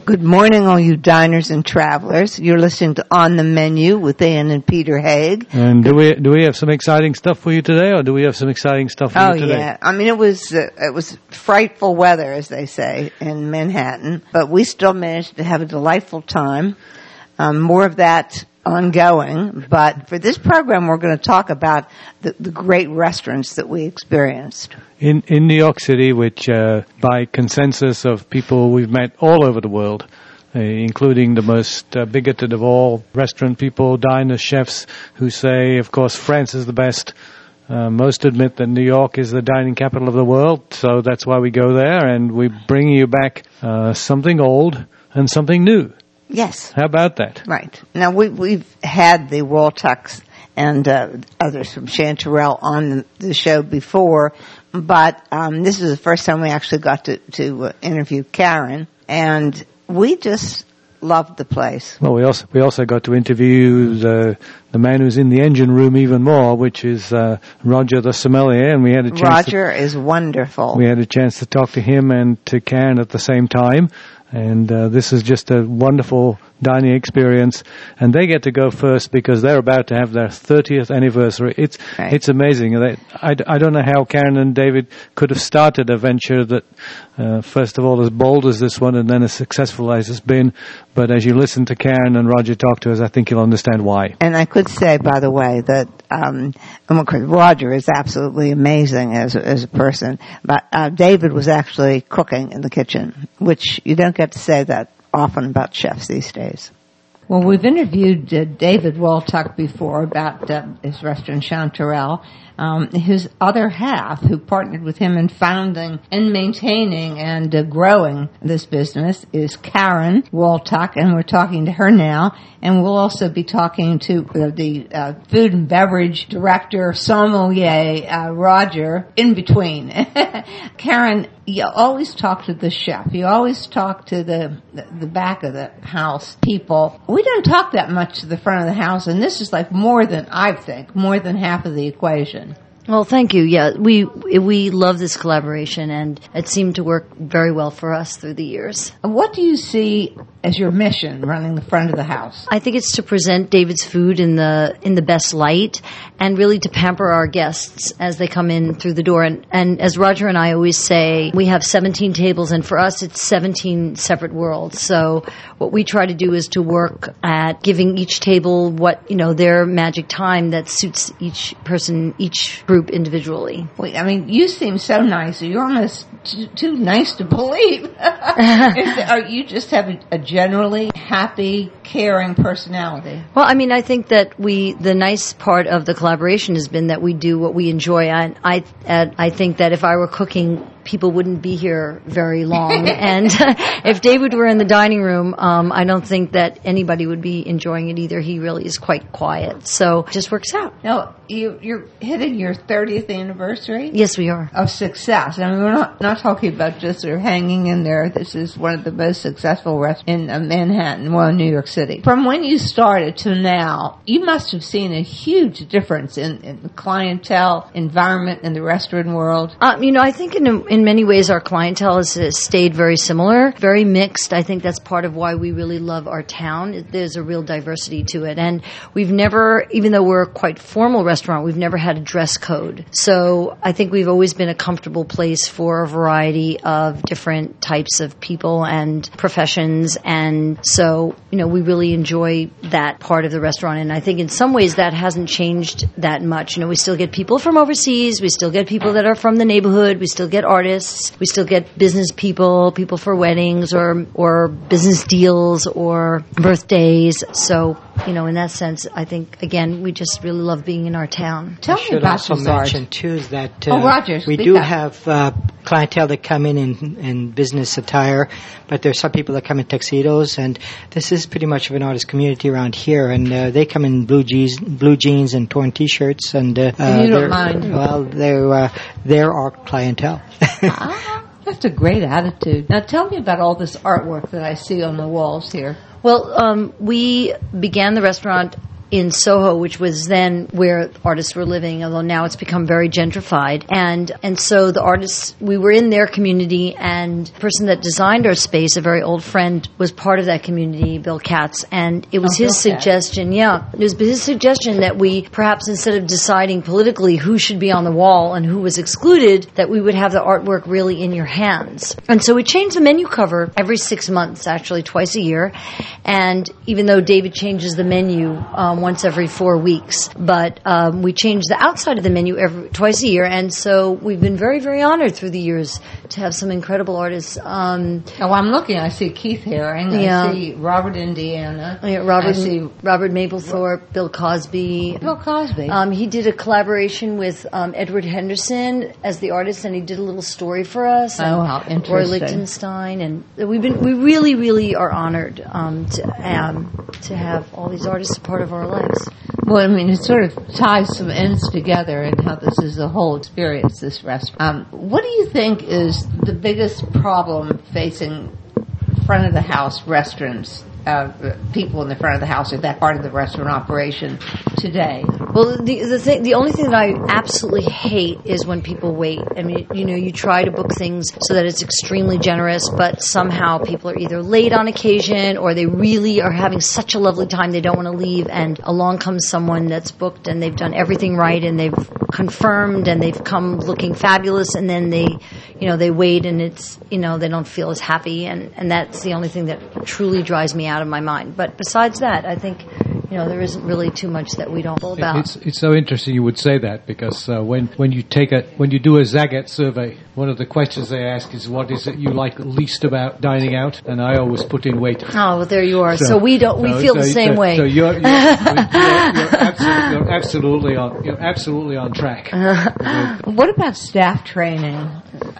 Good morning, all you diners and travelers. You're listening to On the Menu with Ann and Peter Haig. And do we have some exciting stuff for you today, or do we have some exciting stuff for you today? Oh, yeah. I mean, it was frightful weather, as they say, in Manhattan, but we still managed to have a delightful time. More of that ongoing, but for this program we're going to talk about the great restaurants that we experienced. In New York City, which by consensus of people we've met all over the world, including the most bigoted of all restaurant people, diners, chefs, who say, of course, France is the best. Most admit that New York is the dining capital of the world, so that's why we go there, and we bring you back something old and something new. Yes. How about that? Right. Now, we've had the Waltucks and others from Chanterelle on the show before, but this is the first time we actually got to interview Karen, and we just loved the place. Well, we also got to interview the man who's in the engine room even more, which is Roger the sommelier, and we had a chance. Roger is wonderful. We had a chance to talk to him and to Karen at the same time. And this is just a wonderful dining experience, and they get to go first because they're about to have their 30th anniversary. It's amazing. I don't know how Karen and David could have started a venture that, first of all, as bold as this one and then as successful as it's been. But as you listen to Karen and Roger talk to us, I think you'll understand why. And I could say, by the way, that Roger is absolutely amazing as a person, but David was actually cooking in the kitchen, which you don't get to say that often about chefs these days. Well, we've interviewed David Waltuck before about his restaurant Chanterelle. His other half, who partnered with him in founding and maintaining and growing this business, is Karen Waltuck, and we're talking to her now. And we'll also be talking to the food and beverage director, sommelier, Roger, in between. Karen, you always talk to the chef. You always talk to the back of the house people. We don't talk that much to the front of the house, and this is like more than half of the equation. Well, thank you. Yeah, we love this collaboration, and it seemed to work very well for us through the years. What do you see as your mission running the front of the house? I think it's to present David's food in the best light, and really to pamper our guests as they come in through the door. And as Roger and I always say, we have 17 tables, and for us it's 17 separate worlds. So what we try to do is to work at giving each table their magic time that suits each person, each group individually. I mean, you seem so nice. You're almost too nice to believe. You just have a generally happy, caring personality. Well, I mean, I think that the nice part of the collaboration has been that we do what we enjoy. I think that if I were cooking, people wouldn't be here very long. And if David were in the dining room, I don't think that anybody would be enjoying it either. He really is quite quiet. So it just works out. Now, you're hitting your 30th anniversary? Yes, we are. Of success. I mean, we're not talking about just sort of hanging in there. This is one of the most successful restaurants in Manhattan, New York City. From when you started to now, you must have seen a huge difference in the clientele, environment, in the restaurant world. I think in many ways our clientele has stayed very similar, very mixed. I think that's part of why we really love our town. There's a real diversity to it. And we've never, even though we're a quite formal restaurant, we've never had a dress code. So I think we've always been a comfortable place for a variety of different types of people and professions. And so, we really enjoy that part of the restaurant. And I think in some ways that hasn't changed that much. We still get people from overseas. We still get people that are from the neighborhood. We still get artists. We still get business people for weddings or business deals or birthdays. So, in that sense, I think, again, we just really love being in our town. Tell me about also mention, too, is that Roger, we do have clientele that come in business attire, but there's some people that come in tuxedos, and this is pretty much of an artist community around here, and they come in blue jeans and torn T-shirts, and you don't mind? Well, they're our clientele. That's a great attitude. Now tell me about all this artwork that I see on the walls here. Well, we began the restaurant in Soho, which was then where artists were living, although now it's become very gentrified. And so the artists, we were in their community, and the person that designed our space, a very old friend, was part of that community, Bill Katz. And it was his suggestion, it was his suggestion that we perhaps, instead of deciding politically who should be on the wall and who was excluded, that we would have the artwork really in your hands. And so we changed the menu cover every 6 months, actually twice a year. And even though David changes the menu once every 4 weeks, but we change the outside of the menu twice a year, and so we've been very, very honored through the years to have some incredible artists. I'm looking. I see Keith Haring. I see Robert Indiana. Robert Mapplethorpe, Bill Cosby. He did a collaboration with Edward Henderson as the artist, and he did a little story for us. Oh, how interesting! Roy Lichtenstein, and we really, really are honored to have all these artists a part of our lives. Well, I mean, it sort of ties some ends together in how this is a whole experience, this restaurant. What do you think is the biggest problem facing front of the house restaurants, people in the front of the house, or that part of the restaurant operation today? Well, the only thing that I absolutely hate is when people wait. I mean, you try to book things so that it's extremely generous, but somehow people are either late on occasion, or they really are having such a lovely time they don't want to leave, and along comes someone that's booked and they've done everything right and they've confirmed and they've come looking fabulous, and then they wait and it's, they don't feel as happy, and that's the only thing that truly drives me out of my mind. But besides that, I think there isn't really too much that we don't know about. It's so interesting you would say that, because when you do a Zagat survey, one of the questions they ask is, what is it you like least about dining out? And I always put in wait. Oh, well, there you are. So we feel the same way. So you're absolutely on track. What about staff training?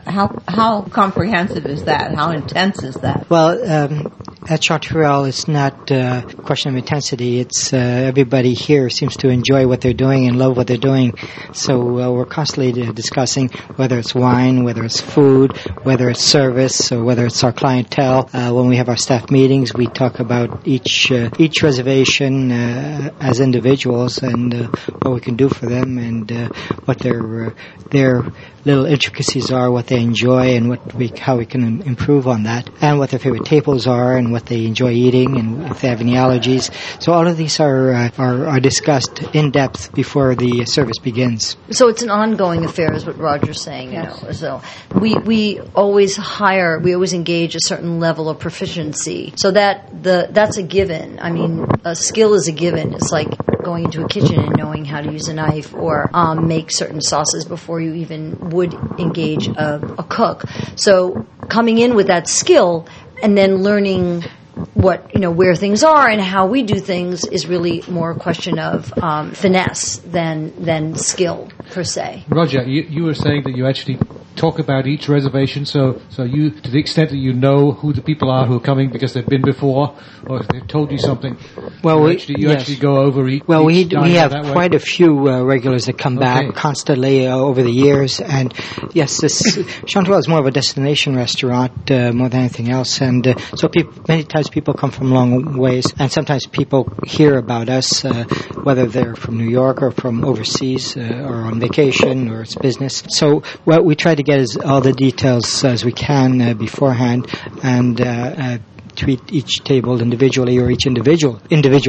How comprehensive is that? How intense is that? Well, at Chanterelle, it's not a question of intensity. It's everybody here seems to enjoy what they're doing and love what they're doing. So we're constantly discussing whether it's wine, whether it's food, whether it's service, or whether it's our clientele. When we have our staff meetings, we talk about each reservation as individuals, and what we can do for them, and what their little intricacies are, what they enjoy, and how we can improve on that, and what their favorite tables are, and what they enjoy eating, and if they have any allergies. So all of these are discussed in depth before the service begins. So it's an ongoing affair, is what Roger's saying. Yes. So we always engage a certain level of proficiency, so that's a given. I mean, a skill is a given. It's like going into a kitchen and knowing how to use a knife, or make certain sauces before you even would engage a cook. So coming in with that skill and then learning where things are and how we do things is really more a question of finesse than skill per se. Roger, you were saying that you actually talk about each reservation, so you, to the extent that you know who the people are who are coming because they've been before, or if they've told you something, you actually go over each. Well, we have quite a few regulars that come back constantly over the years, and yes, this Chanterelle is more of a destination restaurant more than anything else, and so many times people come from long ways, and sometimes people hear about us, whether they're from New York or from overseas, or on vacation, or it's business. So what we try to get is all the details as we can beforehand, and treat each table individually, or each individually,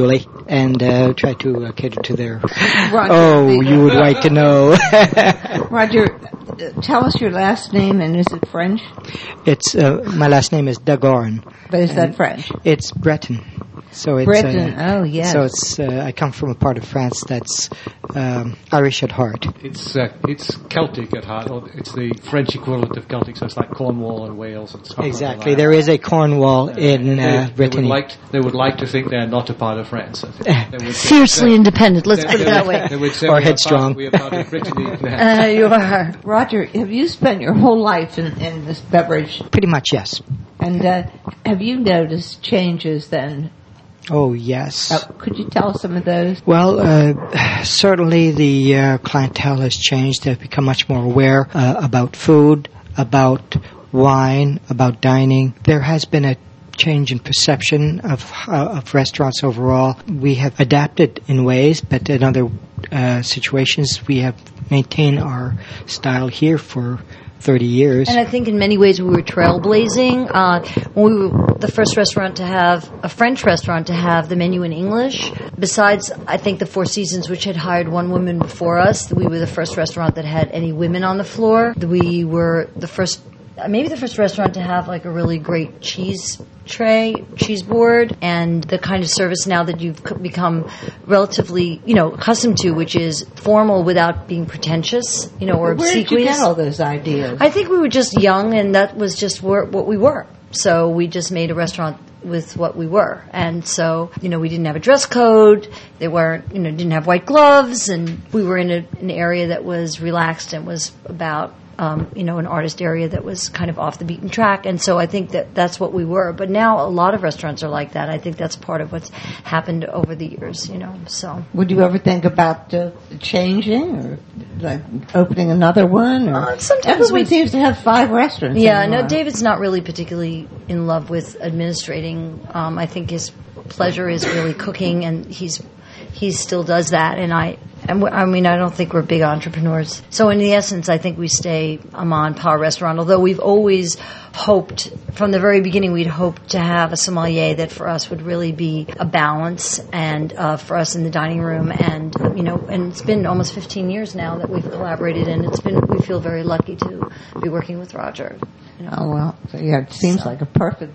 and try to cater to their. Roger, you would like to know. Roger, tell us your last name, and is it French? It's my last name is Dagorn. But is that French? It's Breton. So it's Breton. Oh, yes. So it's I come from a part of France that's Irish at heart. It's Celtic at heart, or it's the French equivalent of Celtic. So it's like Cornwall and Wales and stuff. Exactly. Like there is a Cornwall in Brittany. They would like to think they're not a part of France. Fiercely independent. Let's put it that way. They would say or headstrong. We are part of Brittany. You are. Roger, have you spent your whole life in this beverage? Pretty much, yes. And have you noticed changes then? Oh, yes. Could you tell us some of those? Well, certainly the clientele has changed. They've become much more aware about food, about wine, about dining. There has been a change in perception of restaurants overall. We have adapted in ways, but in other situations we have maintained our style here for 30 years. And I think in many ways we were trailblazing. When we were the first restaurant to have, a French restaurant to have the menu in English. Besides, I think the Four Seasons, which had hired one woman before us, we were the first restaurant that had any women on the floor. We were the first, maybe the first restaurant to have like a really great cheese board, and the kind of service now that you've become relatively, accustomed to, which is formal without being pretentious, or obsequious. Where did you get all those ideas? I think we were just young, and that was just what we were. So we just made a restaurant with what we were. And so, we didn't have a dress code. They weren't, didn't have white gloves, and we were in an area that was relaxed and was about an artist area that was kind of off the beaten track. And so I think that's what we were. But now a lot of restaurants are like that. I think that's part of what's happened over the years, so. Would you ever think about changing or like opening another one? Or sometimes everyone seems to have 5 restaurants. Yeah, no, David's not really particularly in love with administrating. I think his pleasure is really cooking, and he still does that. And I don't think we're big entrepreneurs. So in the essence, I think we stay a ma and pa restaurant, although we've always hoped, from the very beginning, we'd hoped to have a sommelier that for us would really be a balance, and for us in the dining room. And, and it's been almost 15 years now that we've collaborated, and we feel very lucky to be working with Roger. Oh, well, so yeah, it seems like a perfect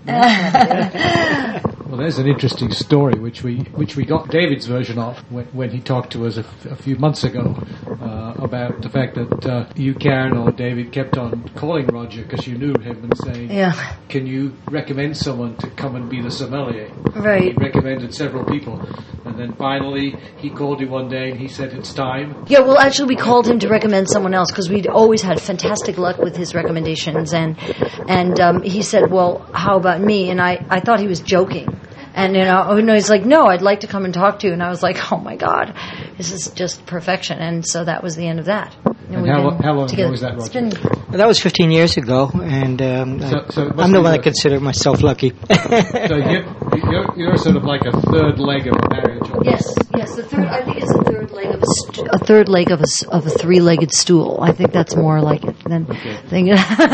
match. Well, there's an interesting story which we got David's version of when he talked to us a few months ago about the fact that you, Karen, or David kept on calling Roger because you knew him and saying, "Can you recommend someone to come and be the sommelier?" Right. He recommended several people, and then finally he called you one day and he said, "It's time." Yeah, well, actually, we called him to recommend someone else because we'd always had fantastic luck with his recommendations, and he said, "Well, how about me?" And I thought he was joking. And, he's like, "No, I'd like to come and talk to you." And I was like, "Oh, my God, this is just perfection." And so that was the end of that. And how long ago was that, Roger? That was 15 years ago, and so I'm the one that consider myself lucky. So you're sort of like a third leg of a marriage. Yes. The third, I think, is a third leg of a three-legged stool. I think that's more like it than. Okay.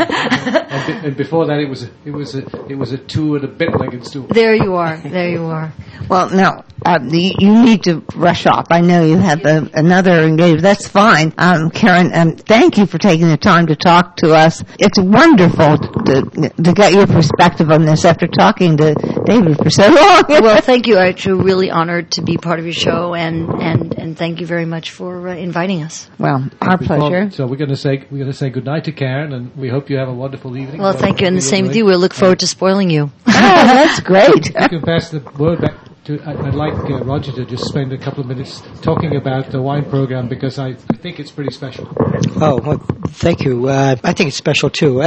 And before that, it was a 2 and a bit legged stool. There you are. Well, no, you need to rush off. I know you have another engagement. That's fine. Karen, thank you for taking the time to talk to us. It's wonderful to get your perspective on this after talking to David for so long. Well, thank you. I'm really honored to be part of your show, and thank you very much for inviting us. Well, our pleasure. So we're going to say goodnight to Karen, and we hope you have a wonderful evening. Well, thank you, and the same with you. We'll look forward to spoiling you. Oh, that's great. You can pass the word back to. I'd like Roger to just spend a couple of minutes talking about the wine program, because I think it's pretty special. Oh, well, thank you. I think it's special too.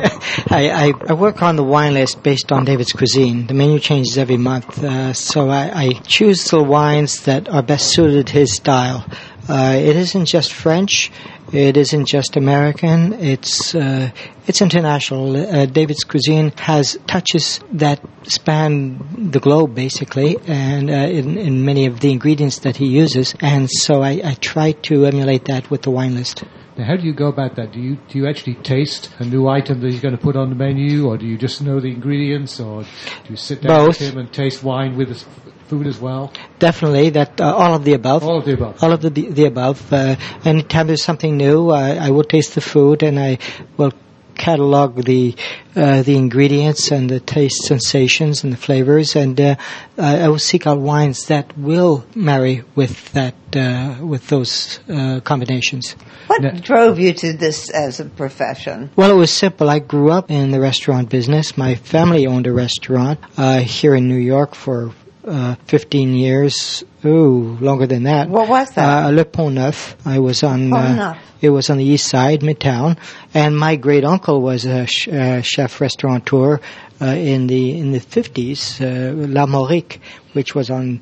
I work on the wine list based on David's cuisine. The menu changes every month, so I choose the wines that are best suited to his style. It isn't just French. It isn't just American. It's international. David's cuisine has touches that span the globe, basically, and in many of the ingredients that he uses. And so I try to emulate that with the wine list. Now, how do you go about that? Do you actually taste a new item that he's going to put on the menu, or do you just know the ingredients, or do you sit down Both. with him and taste wine with his food as well? Definitely, that all of the above. All of the above. All of the above. Anytime there's something new, I will taste the food, and I will catalog the ingredients and the taste sensations and the flavors, and I will seek out wines that will marry with that with those combinations. What drove you to this as a profession? Well, it was simple. I grew up in the restaurant business. My family owned a restaurant here in New York for 15 years. Ooh, longer than that. What was that? Le Pont Neuf. I was on. Pont Neuf. It was on the east side, Midtown, and my great uncle was a chef restaurateur in the 50s, La Maurique, which was on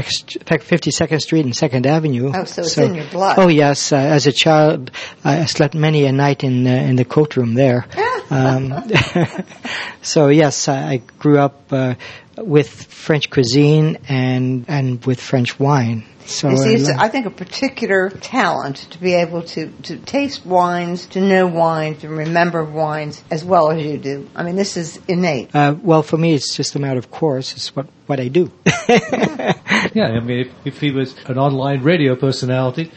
52nd Street and 2nd Avenue. Oh, so it's in your blood. Oh yes, as a child, I slept many a night in the coat room there. So yes, I grew up with French cuisine and with French wine. So you see, it's, I think, a particular talent to be able to taste wines, to know wines, to remember wines as well as you do. I mean, this is innate. Well, for me, it's just a matter of course. It's what I do. Yeah, I mean, if he was an online radio personality,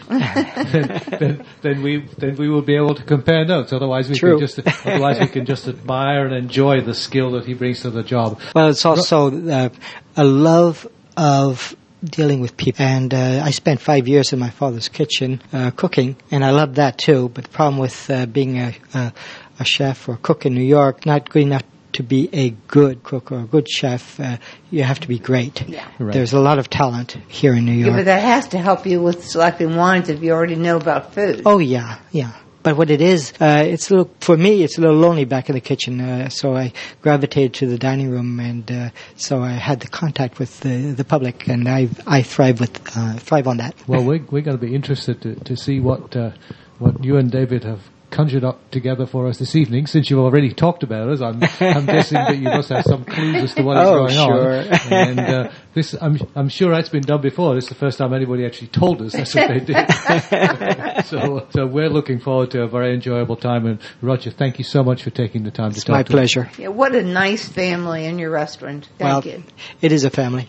then we would be able to compare notes. Otherwise, we can just admire and enjoy the skill that he brings to the job. Well, it's also a love of dealing with people. And I spent 5 years in my father's kitchen cooking, and I loved that too. But the problem with being a chef or cook in New York, not good enough to be a good cook or a good chef, you have to be great. Yeah. Right. There's a lot of talent here in New York. Yeah, but that has to help you with selecting wines if you already know about food. Oh, yeah. But what it is, for me, it's a little lonely back in the kitchen. So I gravitated to the dining room, and so I had the contact with the public, and I thrive on that. Well, we're going to be interested to see what you and David have conjured up together for us this evening. Since you've already talked about us, I'm guessing that you must have some clues as to what is going on. And this, I'm sure that's been done before. This is the first time anybody actually told us that's what they did. So we're looking forward to a very enjoyable time. And Roger, thank you so much for taking the time to talk to us. It's my pleasure. Yeah, what a nice family in your restaurant. Thank you. It is a family.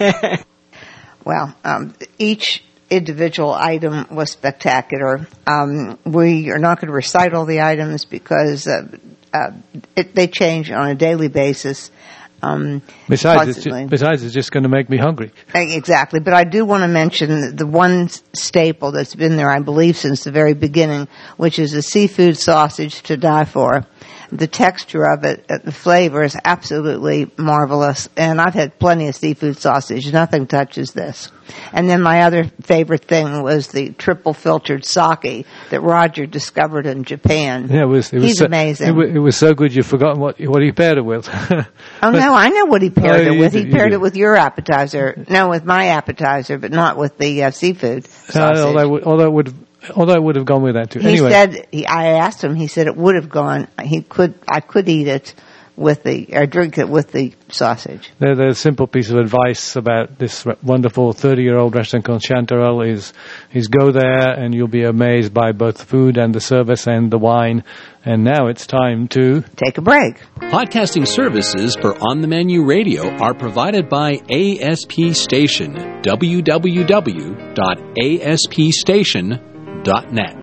Well, each individual item was spectacular. We are not going to recite all the items because they change on a daily basis. Besides, it's just going to make me hungry. Exactly. But I do want to mention the one staple that's been there, I believe, since the very beginning, which is a seafood sausage to die for. The texture of it, the flavor is absolutely marvelous. And I've had plenty of seafood sausage. Nothing touches this. And then my other favorite thing was the triple filtered sake that Roger discovered in Japan. Yeah, he's amazing. It was so good you've forgotten what he paired it with. No, I know what he paired it with. He paired it with your appetizer. No, with my appetizer, but not with the seafood sausage. Although I would have gone with that too. He said, I asked him, he said it would have gone, I could eat it or drink it with the sausage. The simple piece of advice about this wonderful 30-year-old restaurant called Chanterelle is go there and you'll be amazed by both the food and the service and the wine. And now it's time to take a break. Podcasting services for On the Menu Radio are provided by ASP Station, www.aspstation.net.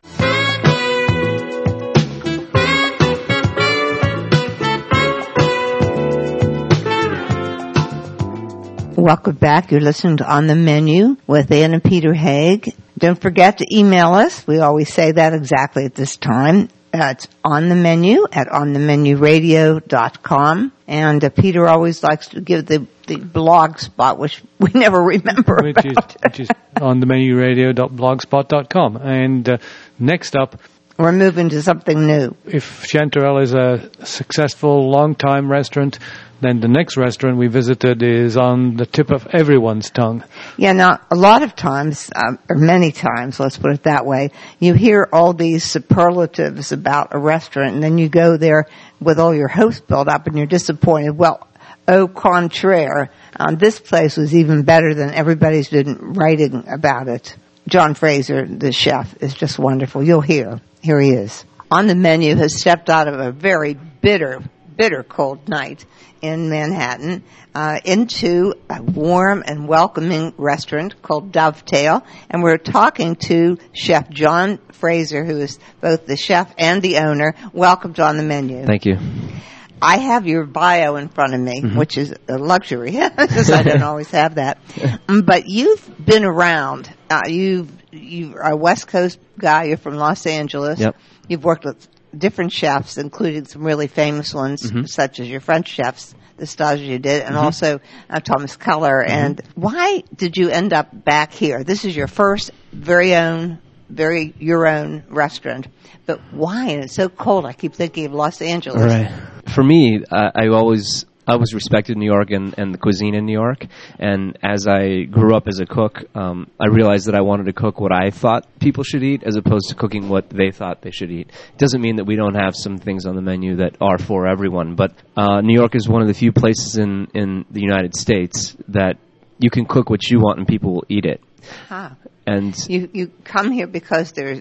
Welcome back. You're listening to On the Menu with Ann and Peter Haig. Don't forget to email us. We always say that exactly at this time. It's on the menu at onthemenuradio.com. And Peter always likes to give the blog spot, which we never remember which is onthemenuradio.blogspot.com. And next up, we're moving to something new. If Chanterelle is a successful, long-time restaurant, then the next restaurant we visited is on the tip of everyone's tongue. Yeah, now, a lot of times, or many times, let's put it that way, you hear all these superlatives about a restaurant, and then you go there with all your hopes built up, and you're disappointed. Well, au contraire, this place was even better than everybody's been writing about it. John Fraser, the chef, is just wonderful. You'll hear. Here he is. On the Menu has stepped out of a very bitter cold night in Manhattan into a warm and welcoming restaurant called Dovetail. And we're talking to Chef John Fraser, who is both the chef and the owner. Welcome to On the Menu. Thank you. I have your bio in front of me, which is a luxury, because I don't always have that. But you've been around. You're a West Coast guy. You're from Los Angeles. Yep. You've worked with different chefs, including some really famous ones, such as your French chefs, the stage you did, and also Thomas Keller. And why did you end up back here? This is your first your own restaurant. But why? And it's so cold. I keep thinking of Los Angeles. Right. For me, I always I was respected in New York and the cuisine in New York. And as I grew up as a cook, I realized that I wanted to cook what I thought people should eat as opposed to cooking what they thought they should eat. It doesn't mean that we don't have some things on the menu that are for everyone, but New York is one of the few places in the United States that you can cook what you want and people will eat it. Huh. And you come here because there's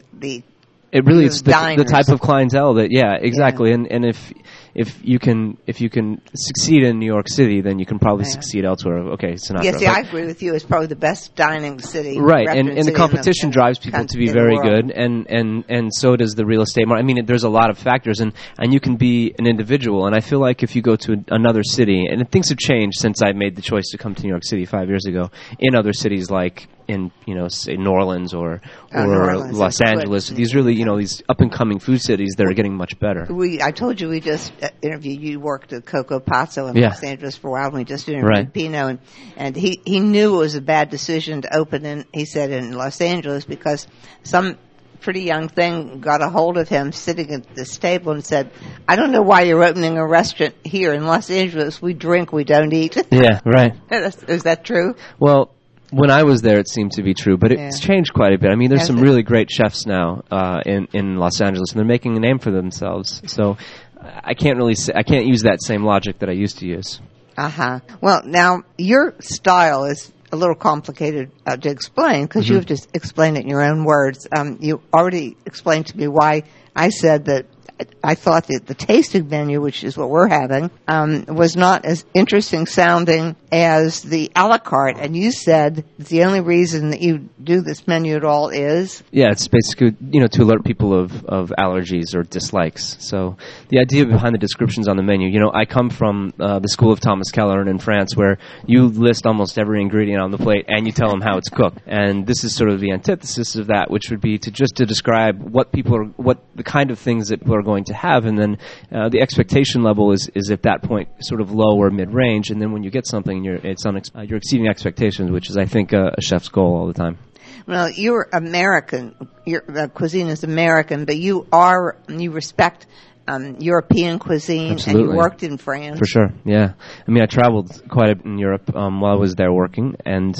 it really it's the type of clientele that exactly. Yeah. And if you can succeed in New York City, then you can probably succeed elsewhere. Okay, Sinatra. Yes, I agree with you. It's probably the best dining city, right? And the competition drives people to be very good, and so does the real estate market. I mean, there's a lot of factors, and you can be an individual. And I feel like if you go to another city, and things have changed since I made the choice to come to New York City 5 years ago. In other cities like in say New Orleans or Los Angeles, these really these up and coming food cities that are getting much better. I told you we just interviewed. You worked at Coco Pazzo in Los Angeles for a while, and we just interviewed Pino, and he knew it was a bad decision to open in. He said in Los Angeles because some pretty young thing got a hold of him sitting at this table and said, "I don't know why you're opening a restaurant here in Los Angeles. We drink, we don't eat." Yeah, right. Is that true? Well, when I was there, it seemed to be true, but it's changed quite a bit. I mean, there's some really great chefs now in Los Angeles, and they're making a name for themselves. So I can't use that same logic that I used to use. Well, now your style is a little complicated to explain because you have to explain it in your own words. You already explained to me why I said that I thought that the tasting menu, which is what we're having, was not as interesting sounding as the a la carte. And you said the only reason that you do this menu at all is? Yeah, it's basically, to alert people of allergies or dislikes. So the idea behind the descriptions on the menu, I come from the school of Thomas Keller in France where you list almost every ingredient on the plate and you tell them how it's cooked. And this is sort of the antithesis of that, which would be to describe what the kind of things that people are going to have, and then the expectation level is at that point sort of low or mid-range, and then when you get something, you're exceeding expectations, which is, I think, a chef's goal all the time. Well, you're American. Your cuisine is American, but you respect European cuisine. Absolutely. And you worked in France. For sure, yeah. I mean, I traveled quite a bit in Europe while I was there working, and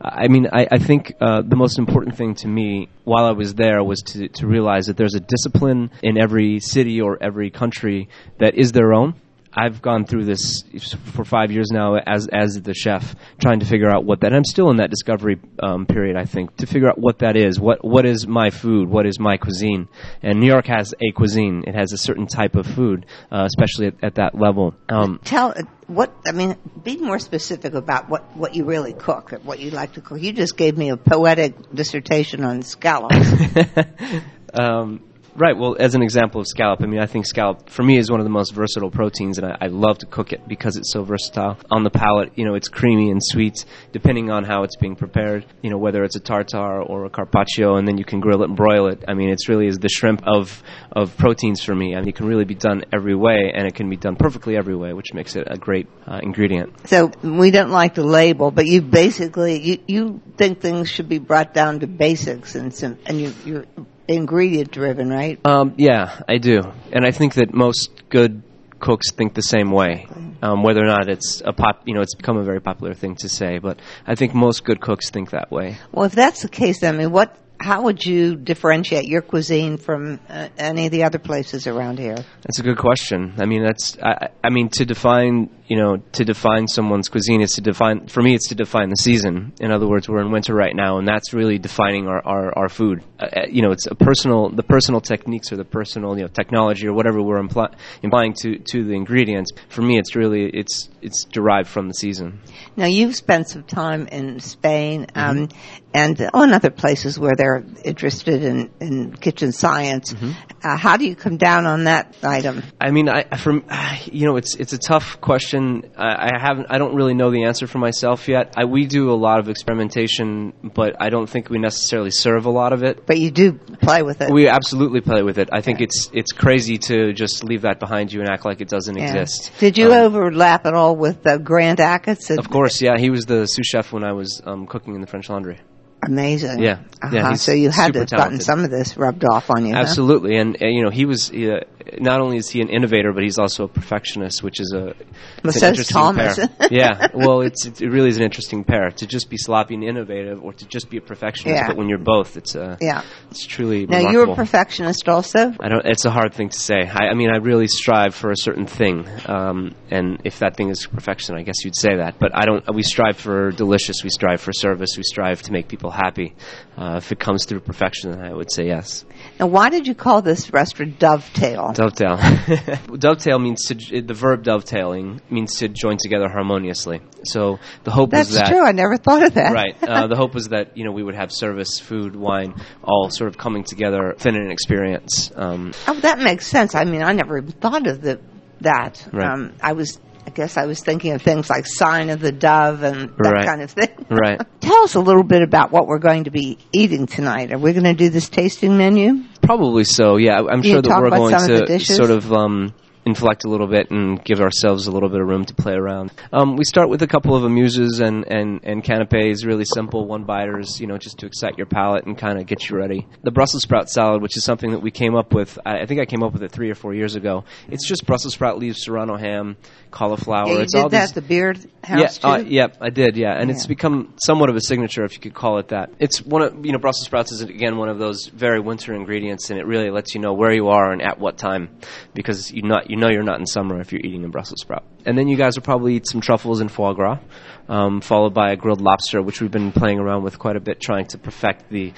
I think the most important thing to me while I was there was to realize that there's a discipline in every city or every country that is their own. I've gone through this for 5 years now as the chef, trying to figure out what that. And I'm still in that discovery period, I think, to figure out what that is. What is my food? What is my cuisine? And New York has a cuisine. It has a certain type of food, especially at that level. Be more specific about what you really cook, what you like to cook. You just gave me a poetic dissertation on scallops. Right. Well, as an example of scallop, I think scallop, for me, is one of the most versatile proteins, and I love to cook it because it's so versatile. On the palate, it's creamy and sweet, depending on how it's being prepared, whether it's a tartare or a carpaccio, and then you can grill it and broil it. I mean, it's really is the shrimp of proteins for me. I mean, it can really be done every way, and it can be done perfectly every way, which makes it a great ingredient. So we don't like the label, but you basically, you think things should be brought down to basics, and you're ingredient driven, right? Yeah, I do, and I think that most good cooks think the same way. Whether or not it's it's become a very popular thing to say, but I think most good cooks think that way. Well, if that's the case, how would you differentiate your cuisine from any of the other places around here? That's a good question. I mean, to define someone's cuisine is to define the season. In other words, we're in winter right now, and that's really defining our food. It's the personal techniques or the personal, technology or whatever we're implying to the ingredients. For me, it's really, it's derived from the season. Now, you've spent some time in Spain, and on other places where they're interested in kitchen science. How do you come down on that item? I mean, it's a tough question. I don't really know the answer for myself yet. We do a lot of experimentation, but I don't think we necessarily serve a lot of it. But you do play with it. We absolutely play with it. I think it's crazy to just leave that behind you and act like it doesn't exist. Did you overlap at all with Grant Achatz? Of course, yeah. He was the sous chef when I was cooking in the French Laundry. Amazing. Yeah. Yeah, so you had to have gotten some of this rubbed off on you. Absolutely. Huh? And he was not only is he an innovator, but he's also a perfectionist, which is an says interesting Thomas. pair. Yeah, well, it really is an interesting pair to just be sloppy and innovative, or to just be a perfectionist. Yeah. But when you're both, it's truly Now, remarkable. you're a perfectionist also? It's a hard thing to say. I mean, I really strive for a certain thing, and if that thing is perfection, I guess you'd say that. But I don't. We strive for delicious. We strive for service. We strive to make people happy. If it comes through perfection, then I would say yes. Now, why did you call this restaurant Dovetail? Dovetail. Dovetail means the verb dovetailing means to join together harmoniously. So the hope was that. That's true. I never thought of that. Right. The hope was that we would have service, food, wine, all sort of coming together within an experience. Oh, that makes sense. I mean, I never even thought of that. Right. I guess I was thinking of things like Sign of the Dove and that kind of thing. Right. Tell us a little bit about what we're going to be eating tonight. Are we going to do this tasting menu? Probably so, yeah. I'm sure that we're going to sort of inflect a little bit and give ourselves a little bit of room to play around. We start with a couple of amuses and canapes, really simple one-biters, just to excite your palate and kind of get you ready. The Brussels sprout salad, which is something that we came up with, I think I came up with it 3 or 4 years ago. It's just Brussels sprout leaves, serrano ham, cauliflower. Yeah, you did that at the Beard House, too? Yeah, I did, yeah. And it's become somewhat of a signature, if you could call it that. It's one of, Brussels sprouts is, again, one of those very winter ingredients, and it really lets you know where you are and at what time, because you know you're not in summer if you're eating a Brussels sprout. And then you guys will probably eat some truffles and foie gras, followed by a grilled lobster, which we've been playing around with quite a bit, trying to perfect the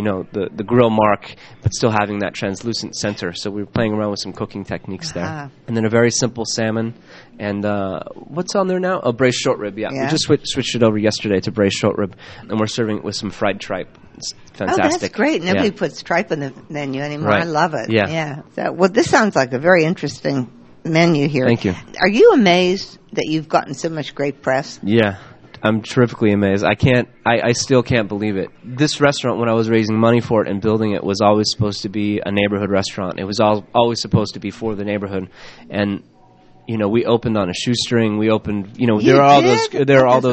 grill mark, but still having that translucent center. So we were playing around with some cooking techniques there. And then a very simple salmon. And what's on there now? Oh, braised short rib, yeah. We just switched it over yesterday to braised short rib, and we're serving it with some fried tripe. It's fantastic. Oh, that's great. Nobody puts tripe in the menu anymore. Right. I love it. Yeah. So, this sounds like a very interesting menu here. Thank you. Are you amazed that you've gotten so much great press? Yeah. I'm terrifically amazed. I still can't believe it. This restaurant, when I was raising money for it and building it, was always supposed to be a neighborhood restaurant. It was always supposed to be for the neighborhood. And we opened on a shoestring. We opened, there are all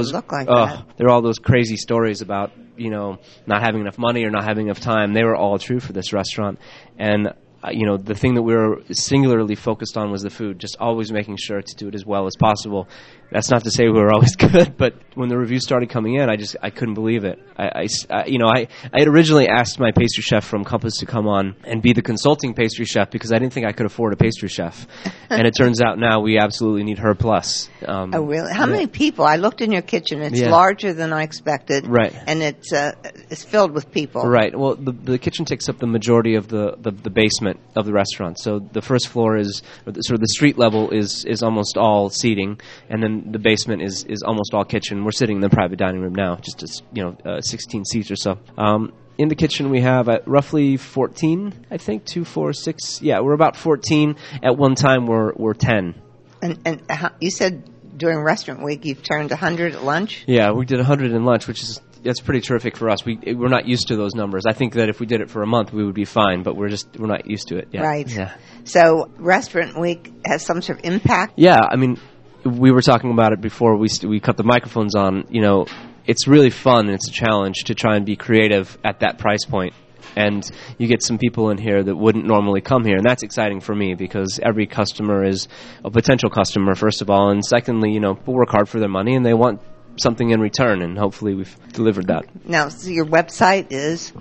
those crazy stories about, not having enough money or not having enough time. They were all true for this restaurant. And the thing that we were singularly focused on was the food, just always making sure to do it as well as possible. That's not to say we were always good, but when the reviews started coming in, I couldn't believe it. I had originally asked my pastry chef from Compass to come on and be the consulting pastry chef because I didn't think I could afford a pastry chef. And it turns out now we absolutely need her plus. Oh, really? How many people? I looked in your kitchen. It's larger than I expected. Right. And it's filled with people. Right. Well, the kitchen takes up the majority of the basement of the restaurant. So the first floor is, sort of the street level is almost all seating, and then the basement is almost all kitchen. We're sitting in the private dining room now, just 16 seats or so. In the kitchen we have roughly 14, I think, 2, 4, 6. Yeah, we're about 14. At one time we're 10. And you said during restaurant week you've turned 100 at lunch? Yeah, we did 100 in lunch, which is that's pretty terrific for us. We're not used to those numbers. I think that if we did it for a month, we would be fine, but we're not used to it yet. Right. Yeah. So restaurant week has some sort of impact? Yeah, I mean, we were talking about it before we cut the microphones on. It's really fun and it's a challenge to try and be creative at that price point. And you get some people in here that wouldn't normally come here, and that's exciting for me because every customer is a potential customer, first of all, and secondly, people work hard for their money and they want something in return, and hopefully we've delivered that. Now, so your website is?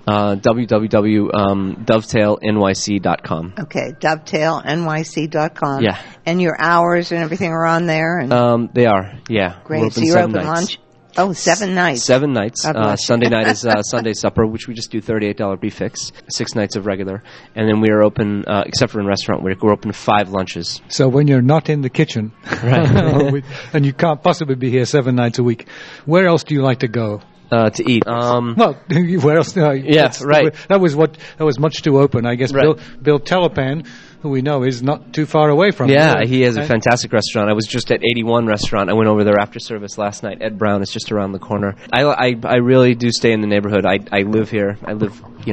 www.dovetailnyc.com. Okay, dovetailnyc.com. Yeah. And your hours and everything are on there? And they are, yeah. Great. So you're open lunch? Oh, 7 nights. 7 nights. Sunday night is Sunday supper, which we just do $38 beef fix, 6 nights of regular. And then we are open, except for in restaurant, we're open 5 lunches. So when you're not in the kitchen, right. and you can't possibly be here 7 nights a week, where else do you like to go? To eat. Well, where else? Right. That was much too open. I guess right. Bill Telepan, who we know is not too far away from Yeah, here. he has a fantastic restaurant. I was just at 81 Restaurant. I went over there after service last night. Ed Brown is just around the corner. I really do stay in the neighborhood. I live here. I live,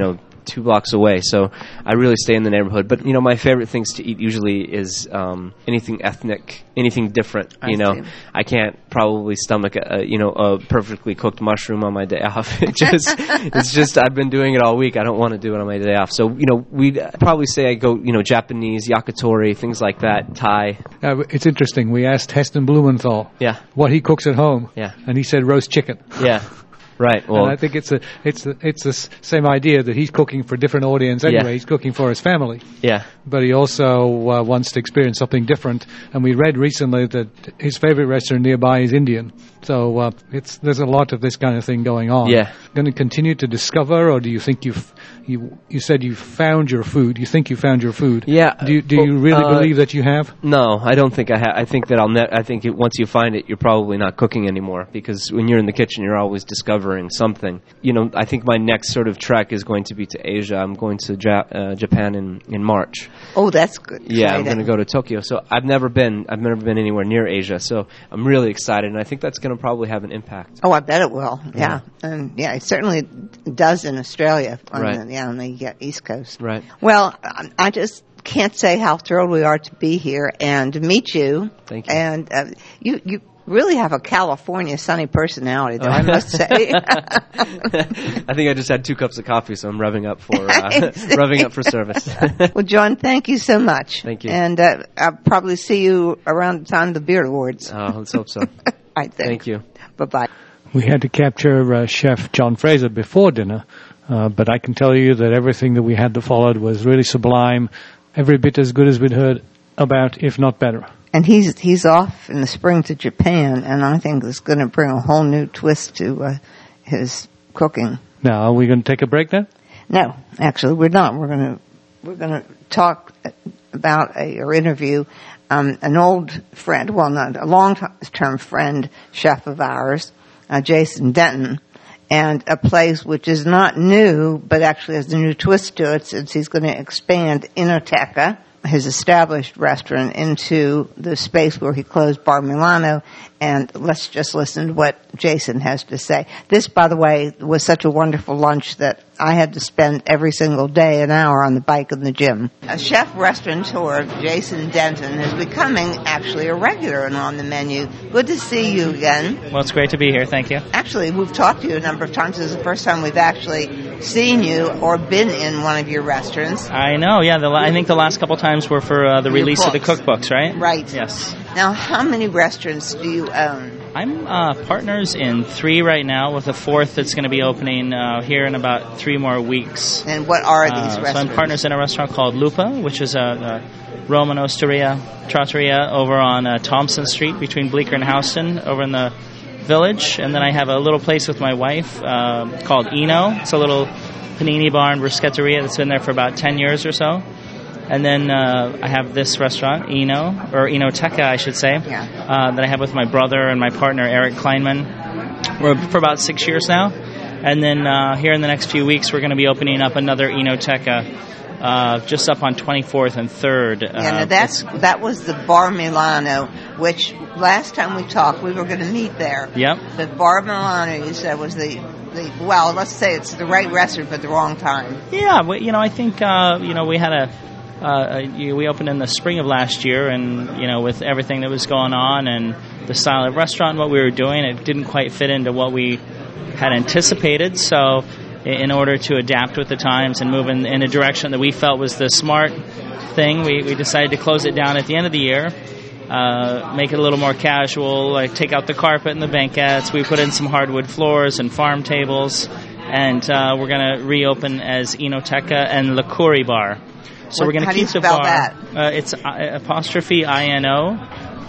2 blocks away, so I really stay in the neighborhood. But, my favorite things to eat usually is anything ethnic, anything different, I can't probably stomach a perfectly cooked mushroom on my day off. It's just I've been doing it all week. I don't want to do it on my day off. So, we'd probably say I go, Japanese, yakitori, things like that, Thai. It's interesting. We asked Heston Blumenthal what he cooks at home, and he said roast chicken. Yeah. Right. Well, and I think it's the same idea that he's cooking for a different audience anyway. Yeah. He's cooking for his family. Yeah. But he also wants to experience something different. And we read recently that his favorite restaurant nearby is Indian. So there's a lot of this kind of thing going on. Yeah. Going to continue to discover, or do you think you said you found your food? You think you found your food? Yeah. Do you really believe that you have? No, I don't think I have. I think that I think once you find it, you're probably not cooking anymore, because when you're in the kitchen, you're always discovering something. I think my next sort of trek is going to be to Asia. I'm going to Japan in March. Oh, that's good. Yeah, I'm going to go to Tokyo. So I've never been anywhere near Asia. So I'm really excited, and I think that's going to probably have an impact. Oh, I bet it will. Yeah, and it certainly does in Australia on the East Coast. Right. Well, I just can't say how thrilled we are to be here and to meet you. Thank you. And you really have a California sunny personality, though, I must say. I think I just had 2 cups of coffee, so I'm revving up for service. Well, John, thank you so much. Thank you. And I'll probably see you around the time of the Beard Awards. Let's hope so. Thank you. Bye-bye. We had to capture Chef John Fraser before dinner, but I can tell you that everything that we had that followed was really sublime, every bit as good as we'd heard about, if not better. And he's off in the spring to Japan, and I think it's going to bring a whole new twist to his cooking. Now, are we going to take a break now? No, actually, we're not. We're going to talk about or interview an old friend, well, not a long-term friend, chef of ours, Jason Denton, and a place which is not new, but actually has a new twist to it, since he's going to expand Inoteca, his established restaurant, into the space where he closed Bar Milano. And let's just listen to what Jason has to say. This, by the way, was such a wonderful lunch that I had to spend every single day an hour on the bike in the gym. A chef restaurateur, Jason Denton, is becoming actually a regular and on the menu. Good to see you again. Well, it's great to be here. Thank you. Actually, we've talked to you a number of times. This is the first time we've actually seen you or been in one of your restaurants. I know, yeah. I think the last couple times were for the release of the cookbooks, right? Right. Yes. Now, how many restaurants do you own? I'm partners in 3 right now, with a 4th that's going to be opening here in about 3 more weeks. And what are these restaurants? So I'm partners in a restaurant called Lupa, which is a Roman Trattoria over on Thompson Street between Bleecker and Houston over in the Village. And then I have a little place with my wife called Eno. It's a little panini bar and bruschetteria that's been there for about 10 years or so. And then I have this restaurant, Inoteca, I should say, that I have with my brother and my partner, Eric Kleinman. We're for about 6 years now. And then here in the next few weeks, we're going to be opening up another Inoteca just up on 24th and 3rd. Now that was the Bar Milano, which last time we talked, we were going to meet there. Yep. But Bar Milano, you said, was well, let's say it's the right restaurant but the wrong time. Yeah, well, I think, we had we opened in the spring of last year, and with everything that was going on and the style of restaurant and what we were doing, it didn't quite fit into what we had anticipated. So in order to adapt with the times and move in a direction that we felt was the smart thing, we decided to close it down at the end of the year, make it a little more casual, like take out the carpet and the banquettes. We put in some hardwood floors and farm tables, and we're going to reopen as Inoteca and Liquori Bar. So we're going to keep the bar. That? It's apostrophe INOTECA,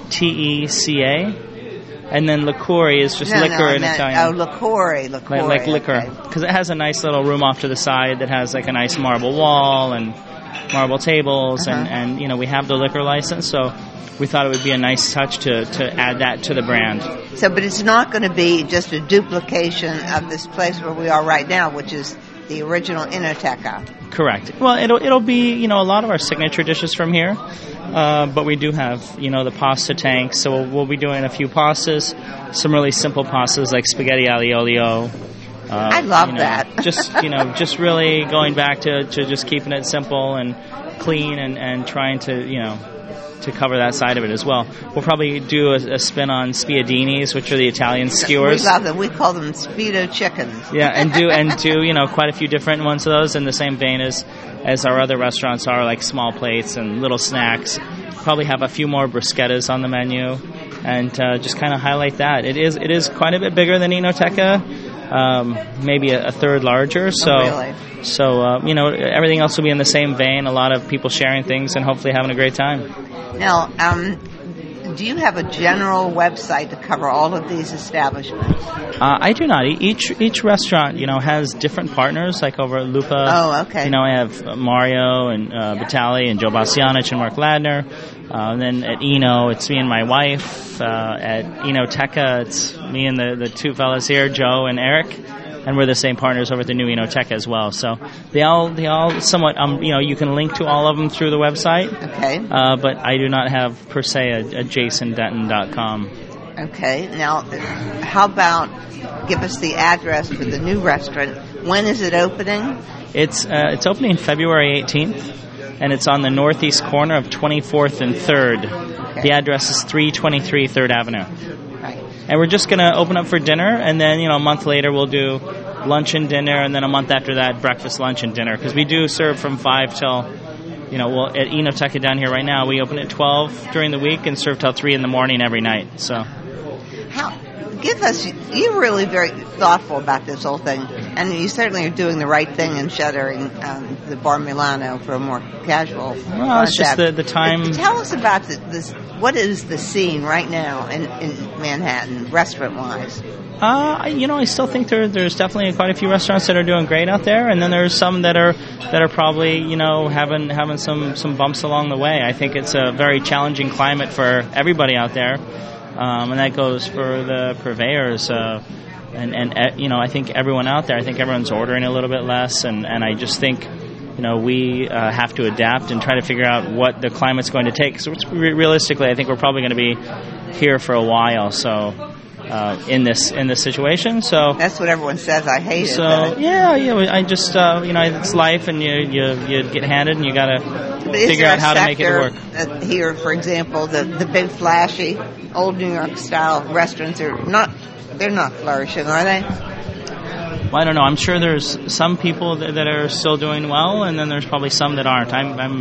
and then Liquori is just liquor in Italian. Oh, Liquori, like liquor, because it has a nice little room off to the side that has like a nice marble wall and marble tables, and we have the liquor license, so we thought it would be a nice touch to add that to the brand. So, but it's not going to be just a duplication of this place where we are right now, which is the original Inoteca. Correct. Well, it'll be a lot of our signature dishes from here, but we do have the pasta tanks, so we'll be doing a few pastas, some really simple pastas like spaghetti aglio olio, I love that. just really going back to just keeping it simple and clean and trying to cover that side of it as well. We'll probably do a spin on spiedinis, which are the Italian skewers. We love them. We call them Speedo chickens. Yeah, and do quite a few different ones of those in the same vein as our other restaurants are, like small plates and little snacks. Probably have a few more bruschettas on the menu, and just kind of highlight that. It is quite a bit bigger than Enoteca, maybe a third larger. So, really? So everything else will be in the same vein. A lot of people sharing things and hopefully having a great time. Now, do you have a general website to cover all of these establishments? I do not. Each restaurant, has different partners. Like over at Lupa, oh, okay. I have Mario and Vitali and Joe Bastianich and Mark Ladner. And then at Eno, it's me and my wife. At Enoteca, it's me and the two fellas here, Joe and Eric. And we're the same partners over at the new Enoteca as well. So they all somewhat, you can link to all of them through the website. Okay. But I do not have, per se, a jasondenton.com. Okay. Now, how about give us the address for the new restaurant? When is it opening? It's opening February 18th, and it's on the northeast corner of 24th and 3rd. Okay. The address is 323 3rd Avenue. Right. And we're just going to open up for dinner, and then, a month later we'll do lunch and dinner, and then a month after that, breakfast, lunch, and dinner. Because we do serve from 5 till, at Enoteca down here right now, we open at 12 during the week and serve till 3 in the morning every night. So, you're really very thoughtful about this whole thing, and you certainly are doing the right thing in shuttering the Bar Milano for a more casual Well, it's just the time. But tell us about this. What is the scene right now in Manhattan, restaurant-wise? I still think there's definitely quite a few restaurants that are doing great out there, and then there's some that are probably having some bumps along the way. I think it's a very challenging climate for everybody out there, and that goes for the purveyors. And I think everyone out there. I think everyone's ordering a little bit less, and I just think. We have to adapt and try to figure out what the climate's going to take. So realistically, I think we're probably going to be here for a while. So in this situation, so that's what everyone says. I hate it. So yeah. I just it's life, and you get handed, and you got to figure out how to make it work. Here, for example, the big flashy old New York style restaurants they're not flourishing, are they? Well, I don't know. I'm sure there's some people that are still doing well, and then there's probably some that aren't.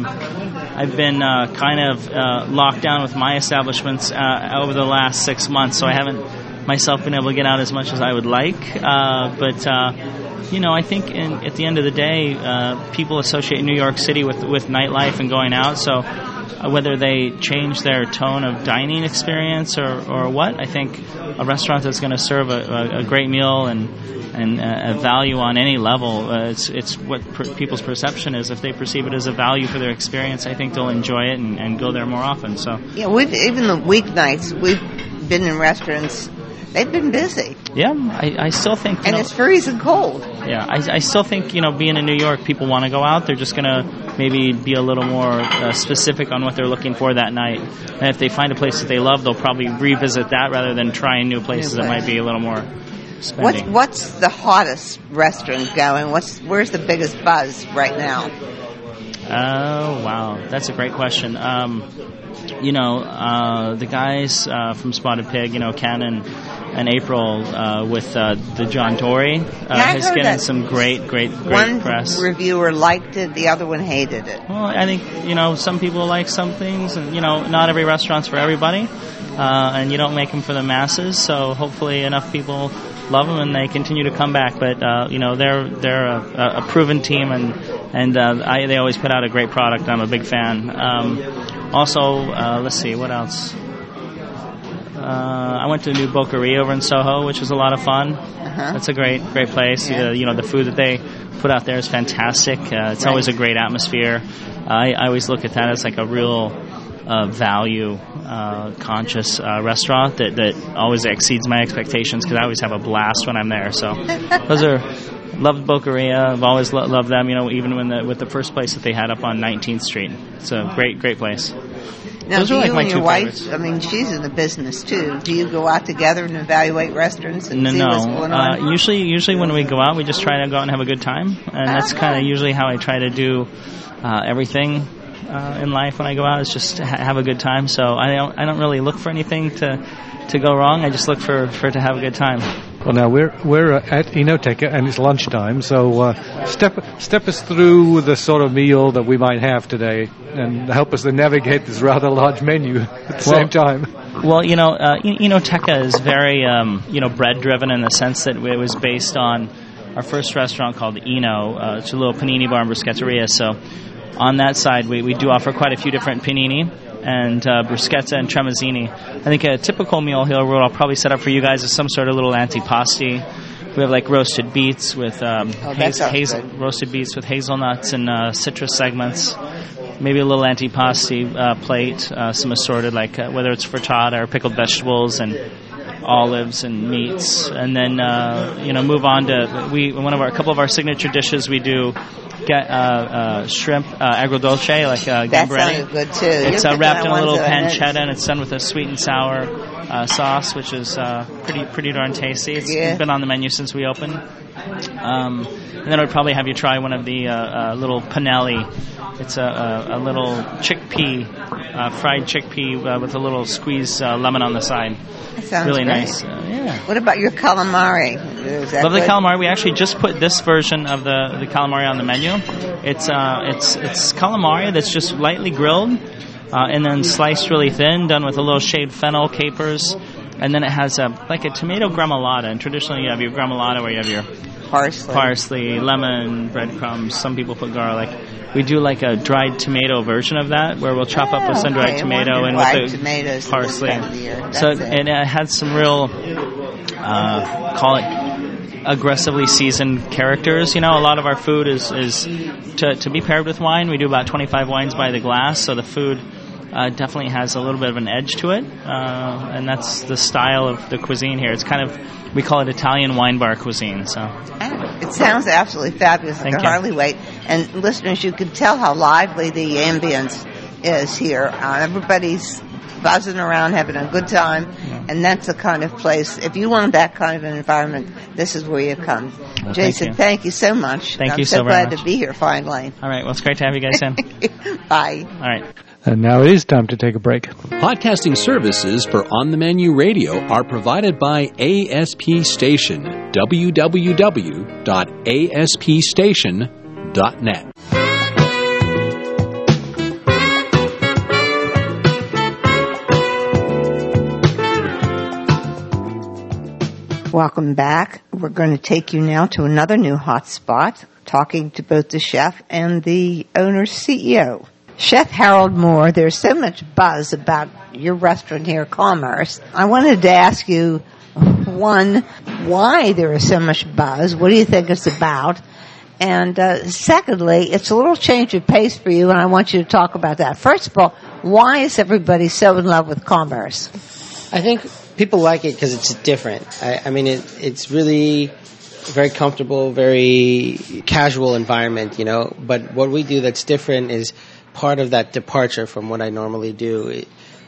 I've been kind of locked down with my establishments over the last 6 months, so I haven't myself been able to get out as much as I would like. But I think at the end of the day, people associate New York City with nightlife and going out. So whether they change their tone of dining experience or what, I think a restaurant that's going to serve a great meal and a value on any level, it's what people's perception is. If they perceive it as a value for their experience, I think they'll enjoy it and go there more often. So yeah, even the weeknights we've been in restaurants. They've been busy. Yeah, I still think... And it's freezing cold. Yeah, I still think, being in New York, people want to go out. They're just going to maybe be a little more specific on what they're looking for that night. And if they find a place that they love, they'll probably revisit that rather than trying new places that might be a little more spending. What's the hottest restaurant going? Where's the biggest buzz right now? Oh, wow. That's a great question. The guys from Spotted Pig, Ken and April with the John Dory has gotten some great press. One reviewer liked it, the other one hated it. Well, I think, some people like some things, and, not every restaurant's for everybody, and you don't make them for the masses, so hopefully enough people love them and they continue to come back. But, they're a proven team, and they always put out a great product. I'm a big fan. Also, let's see, what else? I went to the new Boqueria over in Soho, which was a lot of fun. Uh-huh. That's a great place. Yeah. The food that they put out there is fantastic. It's always a great atmosphere. I always look at that as like a real value conscious restaurant that always exceeds my expectations because I always have a blast when I'm there. So those are... Loved Boqueria. I've always loved them, even with the first place that they had up on 19th Street. It's a great place. Now, those do are like you my and two your wife, favorites. I mean, she's in the business too. Do you go out together and evaluate restaurants and see what's going on? Usually when we go out, we just try to go out and have a good time, and that's kind of usually how I try to do everything in life when I go out. Is just have a good time. So I don't really look for anything to go wrong. I just look for to have a good time. Well, now we're at Enoteca and it's lunchtime, so step us through the sort of meal that we might have today, and help us to navigate this rather large menu at the same time. Well, Enoteca is very bread driven in the sense that it was based on our first restaurant called Eno. It's a little panini bar and bruschetteria. So on that side, we do offer quite a few different panini and bruschetta and tremezzini. I think a typical meal here, what I'll probably set up for you guys, is some sort of little antipasti. We have like roasted beets with roasted beets with hazelnuts and citrus segments. Maybe a little antipasti plate, some assorted whether it's frittata or pickled vegetables and olives and meats, and then move on to a couple of our signature dishes. We do get shrimp agrodolce, like that gambretti. sounded good too. It's wrapped in a little pancetta, and it's done with a sweet and sour sauce, which is pretty darn tasty. It's been on the menu since we opened. And then I'd probably have you try one of the little panelli. It's a little chickpea, fried chickpea with a little squeezed lemon on the side. That sounds really great. nice. Yeah. What about your calamari? Love the calamari. We actually just put this version of the calamari on the menu. It's calamari that's just lightly grilled and then sliced really thin, done with a little shaved fennel, capers, and then it has a tomato gremolata. And traditionally you have your gremolata where you have your parsley, lemon, breadcrumbs. Some people put garlic. We do like a dried tomato version of that, where we'll chop up with sun-dried tomato and with the parsley. So it had some real, call it aggressively seasoned characters. A lot of our food is to be paired with wine. We do about 25 wines by the glass, so the food definitely has a little bit of an edge to it, and that's the style of the cuisine here. It's kind of, we call it Italian wine bar cuisine. So it sounds absolutely fabulous. I can hardly wait. And listeners, you can tell how lively the ambience is here. Everybody's buzzing around, having a good time, and that's the kind of place. If you want that kind of an environment, this is where you come. Well, Jason, thank you so much. I'm so glad much to be here finally. All right, well, it's great to have you guys in. Bye. All right. And now it is time to take a break. Podcasting services for On the Menu Radio are provided by ASP Station. www.aspstation.net. Welcome back. We're going to take you now to another new hot spot, talking to both the chef and the owner's CEO. Chef Harold Moore, there's so much buzz about your restaurant here, Commerce. I wanted to ask you, one, why there is so much buzz? What do you think it's about? And secondly, it's a little change of pace for you, and I want you to talk about that. First of all, why is everybody so in love with Commerce? I think people like it because it's different. I mean, it's really very comfortable, very casual environment, But what we do that's different is part of that departure from what I normally do.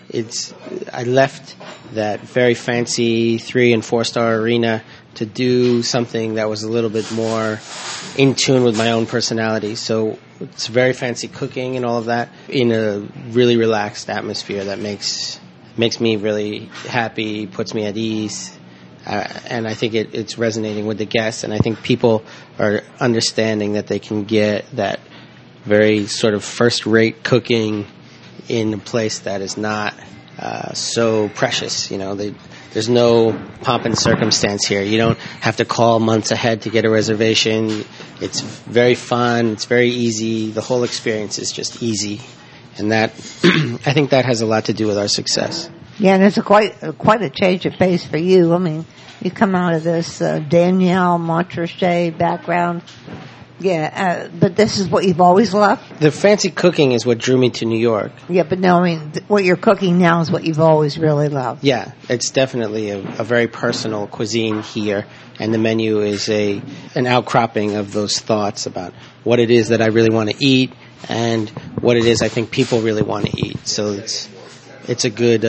I left that very fancy 3- and 4-star arena to do something that was a little bit more in tune with my own personality. So it's very fancy cooking and all of that in a really relaxed atmosphere that makes me really happy, puts me at ease. And I think it's resonating with the guests, and I think people are understanding that they can get that very sort of first-rate cooking in a place that is not so precious. There's no pomp and circumstance here. You don't have to call months ahead to get a reservation. It's very fun. It's very easy. The whole experience is just easy, and that I think that has a lot to do with our success. Yeah, and it's quite a change of pace for you. I mean, you come out of this Danielle Montrachet background. Yeah, but this is what you've always loved? The fancy cooking is what drew me to New York. Yeah, but no, I mean, what you're cooking now is what you've always really loved. Yeah, it's definitely a very personal cuisine here, and the menu is an outcropping of those thoughts about what it is that I really want to eat and what it is I think people really want to eat. So it's a good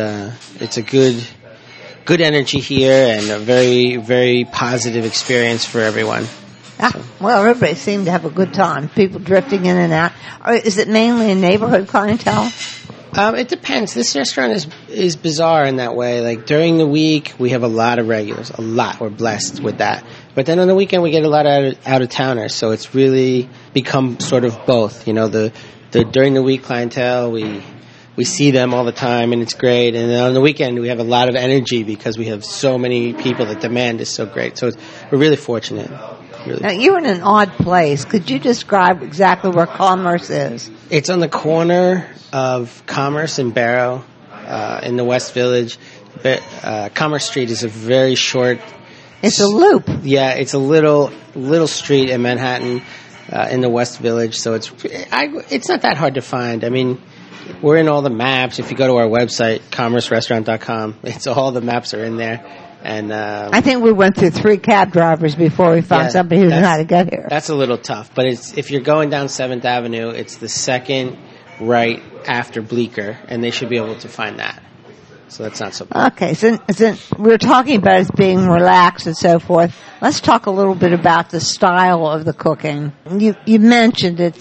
energy here and a very, very positive experience for everyone. Well, everybody seemed to have a good time. People drifting in and out. Is it mainly a neighborhood clientele? It depends. This restaurant is bizarre in that way. Like during the week, we have a lot of regulars. A lot. We're blessed with that. But then on the weekend, we get a lot of out-of-towners. So it's really become sort of both. You know, the during the week clientele, we see them all the time, and it's great. And then on the weekend, we have a lot of energy because we have so many people. The demand is so great. So we're really fortunate. Really. Now, you're in an odd place. Could you describe exactly where Commerce is? It's on the corner of Commerce and Barrow in the West Village. Commerce Street is a very short... It's a loop. Yeah, it's a little street in Manhattan in the West Village, so it's not that hard to find. I mean, we're in all the maps. If you go to our website, commercerestaurant.com, it's all the maps are in there. And I think we went through 3 cab drivers before we found somebody who knew how to get here. That's a little tough, but if you're going down 7th Avenue, it's the second right after Bleecker, and they should be able to find that. So that's not so bad. Okay, since we're talking about it being relaxed and so forth, let's talk a little bit about the style of the cooking. You mentioned that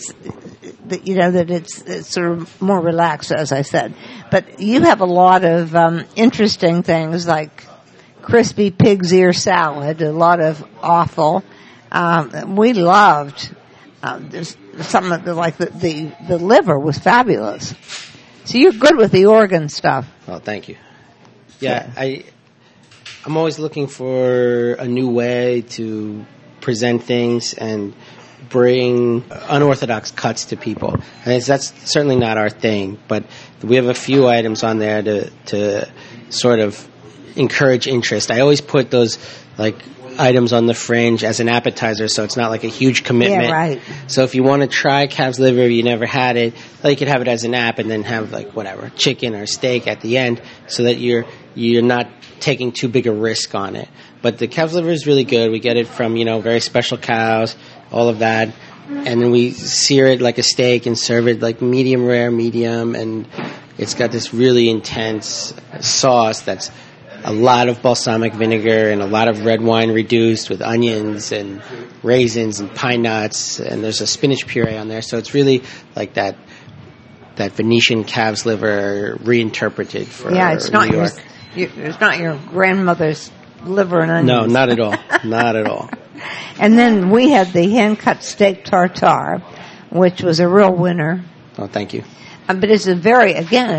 it's sort of more relaxed, as I said, but you have a lot of interesting things like crispy pig's ear salad, a lot of offal. We loved some of the liver was fabulous. So you're good with the organ stuff. Oh, thank you. Yeah, I'm always looking for a new way to present things and bring unorthodox cuts to people. And that's certainly not our thing, but we have a few items on there to sort of encourage interest. I always put those items on the fringe as an appetizer, so it's not like a huge commitment. Yeah, right. So if you want to try calf's liver, if you never had it, you could have it as an app and then have chicken or steak at the end, so that you're not taking too big a risk on it. But the calf's liver is really good. We get it from very special cows, all of that, and then we sear it like a steak and serve it like medium rare, medium, and it's got this really intense sauce that's a lot of balsamic vinegar and a lot of red wine reduced with onions and raisins and pine nuts, and there's a spinach puree on there. So it's really like that Venetian calf's liver reinterpreted for New York. It's not your grandmother's liver and onions. No, not at all. Not at all. And then we had the hand-cut steak tartare, which was a real winner. Oh, thank you. But it's a very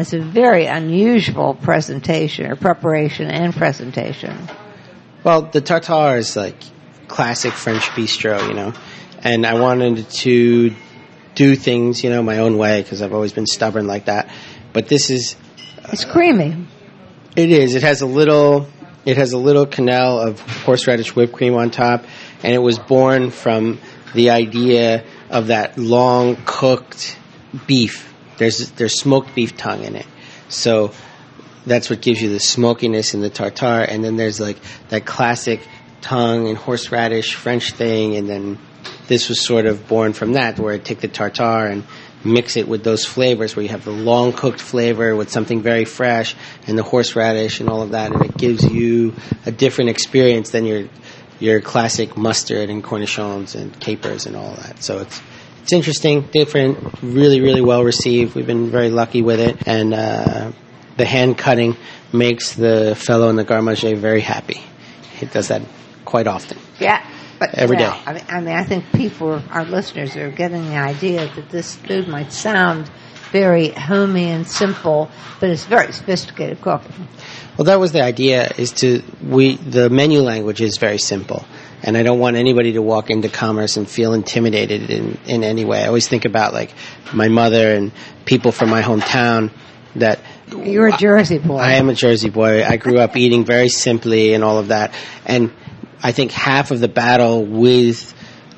unusual presentation, or preparation and presentation. Well, the tartare is like classic French bistro, and I wanted to do things, my own way, because I've always been stubborn like that. But this is... it's creamy. It is. It has a little quenelle of horseradish whipped cream on top, and it was born from the idea of that long cooked beef. There's smoked beef tongue in it, so that's what gives you the smokiness in the tartare. And then there's that classic tongue and horseradish French thing, and then this was sort of born from that, where I take the tartare and mix it with those flavors, where you have the long cooked flavor with something very fresh, and the horseradish and all of that, and it gives you a different experience than your classic mustard and cornichons and capers and all of that. So it's interesting, different, really, really well received. We've been very lucky with it, and the hand cutting makes the fellow in the garde manger very happy. He does that quite often. Yeah, but every day. I think our listeners are getting the idea that this food might sound very homey and simple, but it's very sophisticated cooking. Well, that was the idea. The menu language is very simple. And I don't want anybody to walk into Commerce and feel intimidated in any way. I always think about my mother and people from my hometown that... You're a Jersey boy. I am a Jersey boy. I grew up eating very simply and all of that. And I think half of the battle with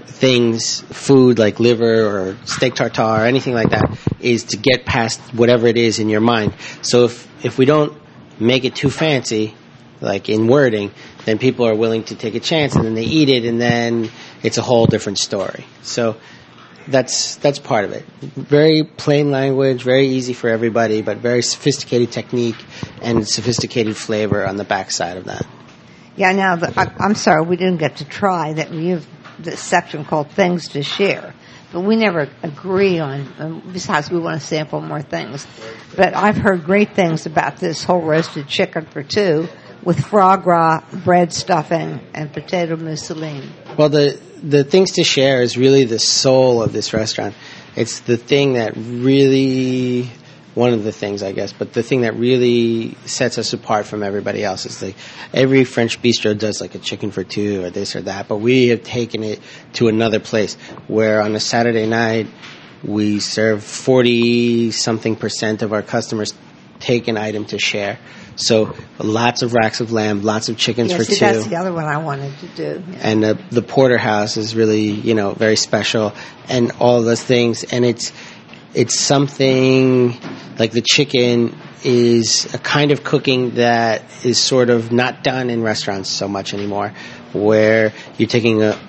food like liver or steak tartare or anything like that, is to get past whatever it is in your mind. So if we don't make it too fancy, like in wording, then people are willing to take a chance, and then they eat it, and then it's a whole different story. So that's part of it. Very plain language, very easy for everybody, but very sophisticated technique and sophisticated flavor on the backside of that. Yeah, now, I'm sorry, we didn't get to try that. We have this section called Things to Share, but we never agree on, besides we want to sample more things. But I've heard great things about this whole roasted chicken for two with foie gras, bread stuffing, and potato mousseline. Well, the Things to Share is really the soul of this restaurant. It's the thing that really... one of the things, I guess, but the thing that really sets us apart from everybody else is like every French bistro does like a chicken for two or this or that, but we have taken it to another place where on a Saturday night we serve 40-something% of our customers take an item to share. So lots of racks of lamb, lots of chickens for two. That's the other one I wanted to do. Yeah. And the porterhouse is really, very special, and all those things, and it's something like the chicken is a kind of cooking that is sort of not done in restaurants so much anymore, where you're taking a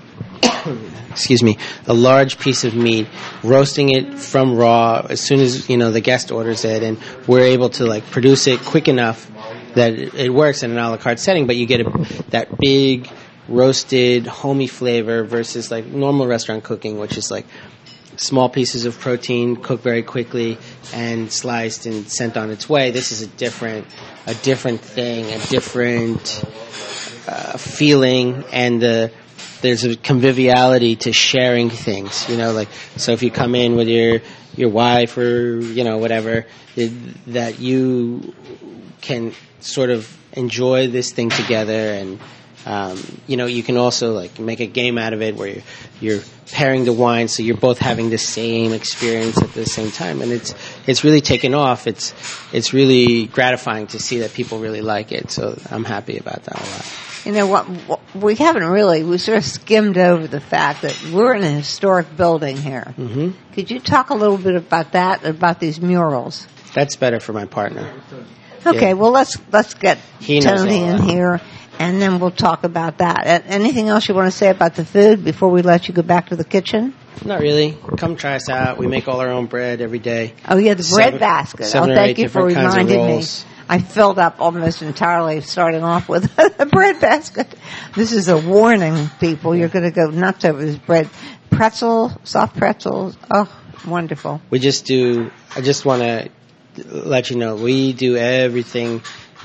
large piece of meat, roasting it from raw as soon as, the guest orders it, and we're able to like produce it quick enough that it works in an a la carte setting, but you get that big roasted homey flavor versus like normal restaurant cooking, which is like small pieces of protein cooked very quickly and sliced and sent on its way. This is a different thing, a different feeling, and there's a conviviality to sharing things. So if you come in with your wife or whatever, that you can sort of enjoy this thing together, and you can also like make a game out of it where you're pairing the wine, so you're both having the same experience at the same time, and it's really taken off. It's really gratifying to see that people really like it. So I'm happy about that a lot. You know what? We sort of skimmed over the fact that we're in a historic building here. Mm-hmm. Could you talk a little bit about that, about these murals? That's better for my partner. Okay, yeah. Well let's get Tony in here. And then we'll talk about that. Anything else you want to say about the food before we let you go back to the kitchen? Not really. Come try us out. We make all our own bread every day. Oh, yeah, the bread basket. Thank you for reminding me. I filled up almost entirely starting off with a bread basket. This is a warning, people. You're going to go nuts over this bread. Soft pretzels. Oh, wonderful. I just want to let you know, we do everything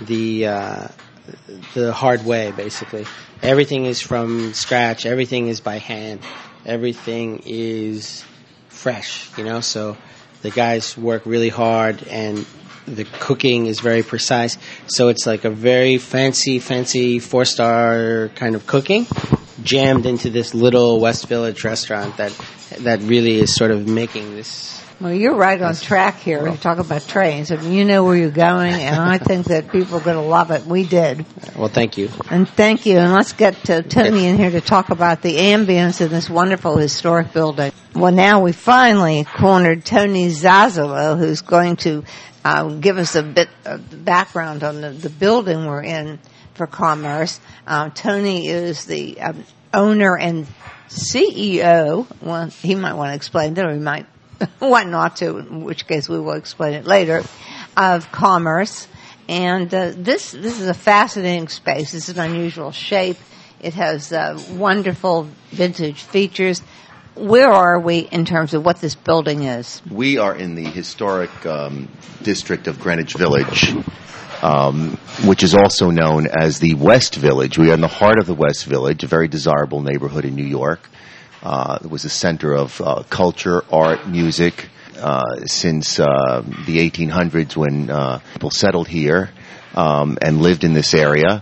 the hard way, basically. Everything is from scratch. Everything is by hand. Everything is fresh, so the guys work really hard, and the cooking is very precise. So it's like a very fancy 4-star kind of cooking jammed into this little West Village restaurant that really is sort of making this. Well, you're right on track here. You talk about trains, and you know where you're going, and I think that people are going to love it. We did. Well, thank you. And thank you. And let's get Tony in here to talk about the ambience in this wonderful historic building. Well, now we finally cornered Tony Zazzolo, who's going to give us a bit of background on the building we're in for Commerce. Tony is the owner and CEO. Well, he might want to explain that, or he might want not to, in which case we will explain it later, of Commerce. And this is a fascinating space. This is an unusual shape. It has wonderful vintage features. Where are we in terms of what this building is? We are in the historic district of Greenwich Village, which is also known as the West Village. We are in the heart of the West Village, a very desirable neighborhood in New York. It was a center of culture, art, music since the 1800s when people settled here and lived in this area.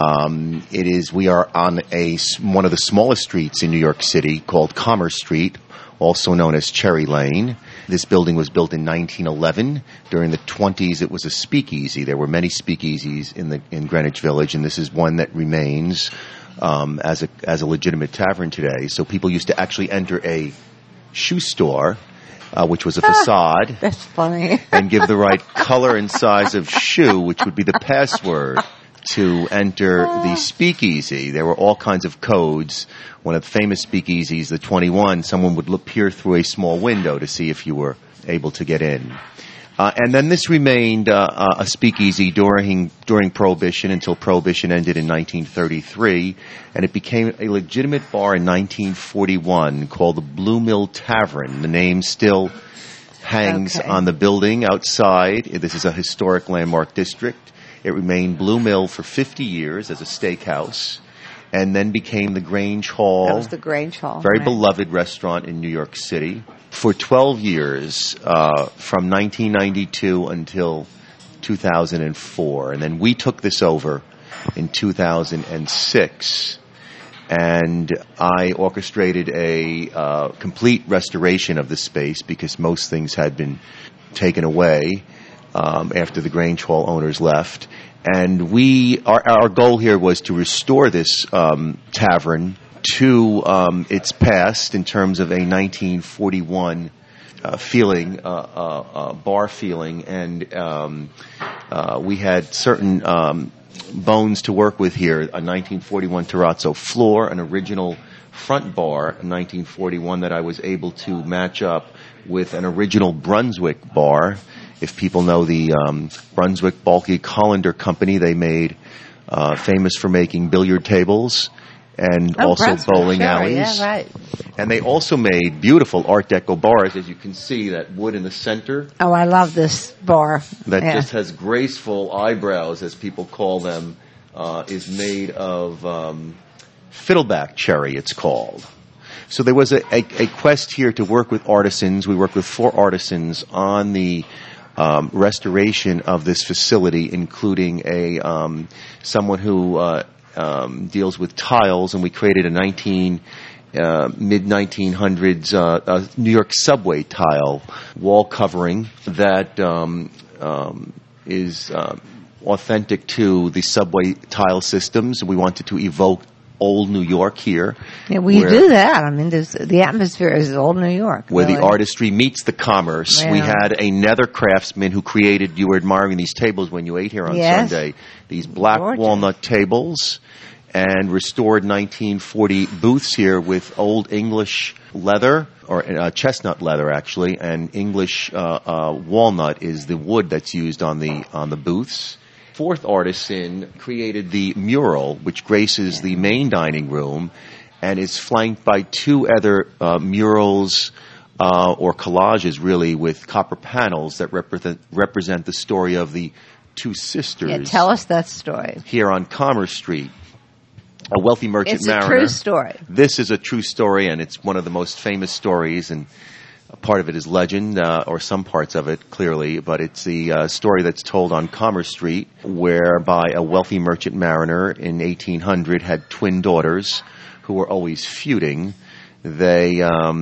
We are on one of the smallest streets in New York City called Commerce Street, also known as Cherry Lane. This building was built in 1911. During the 20s, it was a speakeasy. There were many speakeasies in Greenwich Village, and this is one that remains as a legitimate tavern today. So people used to actually enter a shoe store, which was a facade. That's funny. And give the right color and size of shoe, which would be the password to enter the speakeasy. There were all kinds of codes. One of the famous speakeasies, the 21, someone would peer through a small window to see if you were able to get in. And then this remained a speakeasy during Prohibition until Prohibition ended in 1933, and it became a legitimate bar in 1941 called the Blue Mill Tavern. The name still hangs on the building outside. This is a historic landmark district. It remained Blue Mill for 50 years as a steakhouse, and then became the Grange Hall. That was the Grange Hall. Very beloved restaurant in New York City. For 12 years, from 1992 until 2004. And then we took this over in 2006. And I orchestrated a complete restoration of the space because most things had been taken away after the Grange Hall owners left. And our goal here was to restore this tavern to its past in terms of a 1941 feeling, bar feeling, and we had certain bones to work with here. A 1941 terrazzo floor, an original front bar in 1941 that I was able to match up with an original Brunswick bar. If people know the Brunswick Balke Hollander Company, they made famous for making billiard tables and also Brunswick, bowling sure, alleys. Yeah, right. And they also made beautiful Art Deco bars, as you can see, that wood in the center. Oh, I love this bar. That just has graceful eyebrows, as people call them, is made of fiddleback cherry, it's called. So there was a quest here to work with artisans. We worked with 4 artisans on the restoration of this facility, including someone who deals with tiles, and we created a mid-1900s New York subway tile wall covering that is authentic to the subway tile systems. We wanted to evoke old New York here. Yeah, well, you do that. I mean, the atmosphere is old New York. Where really. the artistry meets the commerce. Yeah. We had a nether craftsman who created, you were admiring these tables when you ate here on Sunday, these black walnut tables, and restored 1940 booths here with old English leather, or chestnut leather actually, and English walnut is the wood that's used on the booths. 4th artisan created the mural, which graces the main dining room, and is flanked by 2 other murals or collages, really, with copper panels that represent the story of the 2 sisters. Yeah, tell us that story. Here on Commerce Street. A wealthy merchant mariner. It's a true story. This is a true story, and it's one of the most famous stories, and a part of it is legend, or some parts of it, clearly, but it's the story that's told on Commerce Street, whereby a wealthy merchant mariner in 1800 had twin daughters who were always feuding. He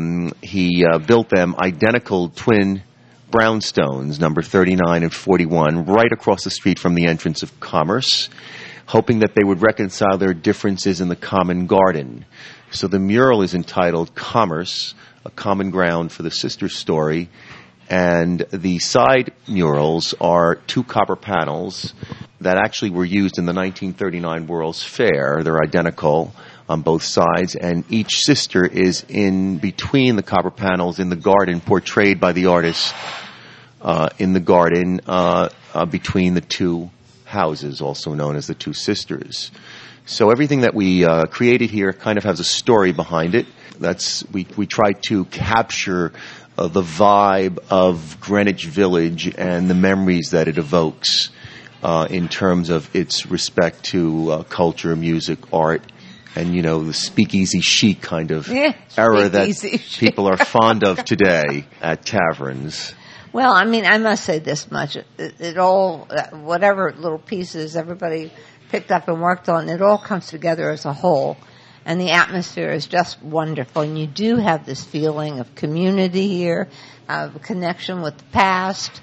built them identical twin brownstones, number 39 and 41, right across the street from the entrance of Commerce, hoping that they would reconcile their differences in the common garden. So the mural is entitled Commerce, a Common Ground for the Sister Story, and the side murals are 2 copper panels that actually were used in the 1939 World's Fair. They're identical on both sides, and each sister is in between the copper panels in the garden, portrayed by the artist in the garden between the 2 houses, also known as the 2 sisters. So everything that we created here kind of has a story behind it. We try to capture the vibe of Greenwich Village and the memories that it evokes in terms of its respect to culture, music, art, and, the speakeasy chic kind of era that people are fond of today at taverns. Well, I mean, I must say this much. It all, whatever little pieces everybody picked up and worked on, it all comes together as a whole. And the atmosphere is just wonderful. And you do have this feeling of community here, of connection with the past,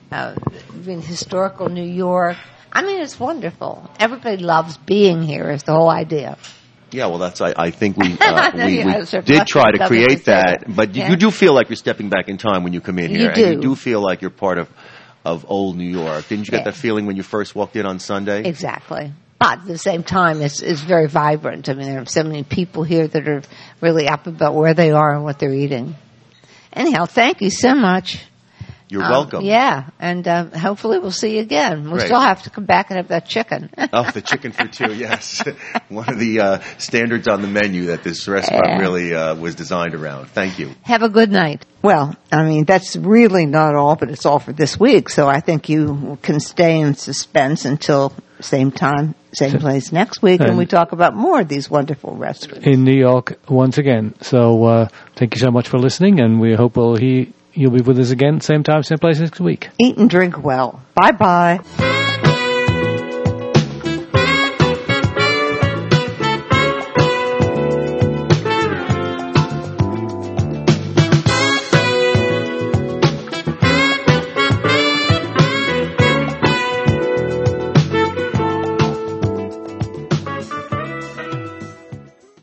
historical New York. I mean, it's wonderful. Everybody loves being here is the whole idea. Yeah, well, I think we did try to create that, but you do feel like you're stepping back in time when you come in here. And you do feel like you're part of old New York. Didn't you get that feeling when you first walked in on Sunday? Exactly. But at the same time, it's very vibrant. I mean, there are so many people here that are really up about where they are and what they're eating. Anyhow, thank you so much. You're welcome. Yeah, and hopefully we'll see you again. We Great. still have to come back and have that chicken. Oh, the chicken for two, yes. One of the standards on the menu that this restaurant really was designed around. Thank you. Have a good night. Well, I mean, that's really not all, but it's all for this week. So I think you can stay in suspense until same time, same place next week, and we talk about more of these wonderful restaurants. In New York once again. So thank you so much for listening, and we hope you'll be with us again, same time, same place next week. Eat and drink well. Bye-bye.